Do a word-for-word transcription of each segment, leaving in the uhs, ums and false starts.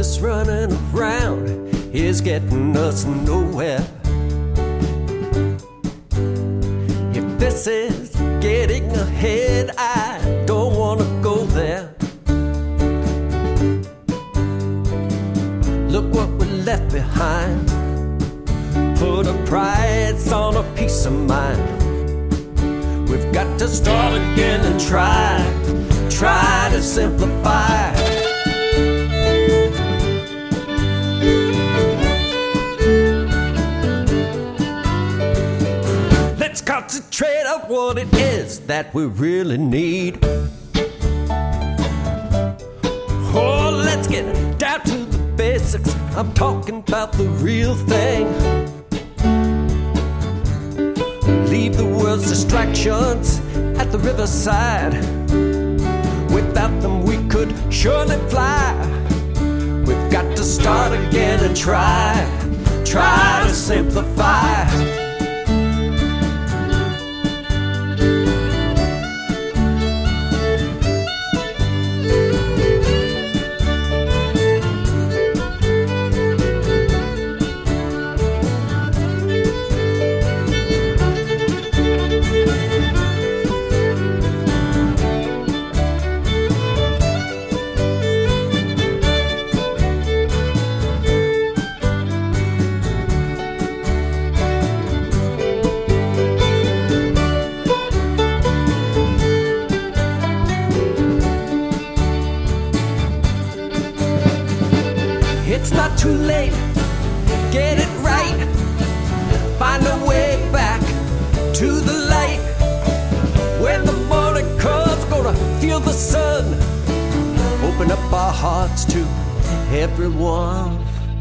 this running around is getting us nowhere. If this is getting ahead, I don't wanna go there. Look what we left behind. Put a price on a peace of mind. We've got to start again and try, try to simplify. Let's concentrate on what it is that we really need. Oh, let's get down to the basics. I'm talking about the real thing. Leave the world's distractions at the riverside. Without them we could surely fly. We've got to start again and try, try to simplify. It's not too late, get it right. Find a way back to the light. When the morning comes, gonna feel the sun. Open up our hearts to everyone.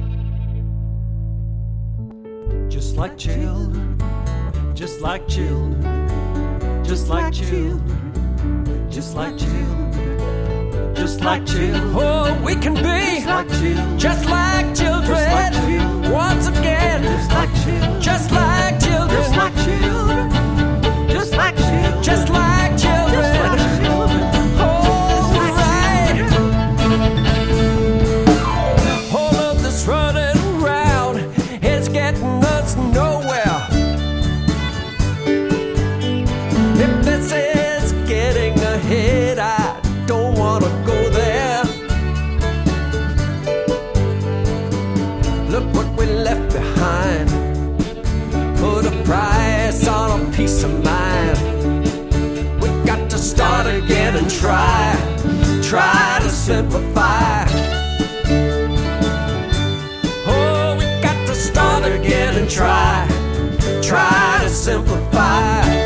Just like children, just like children, just like children, just like children. Just like children, oh, we can be just like children, just like children, just like children. Once again, just like children, just like children, just like children, just like children, just like children, just like children. Oh, right. All of this running around is getting us nowhere. If this is getting ahead, I don't wanna go there. Look what we left behind. Put a price on a peace of mind. We've got to start again and try, try to simplify. Oh, we've got to start again and try, try to simplify.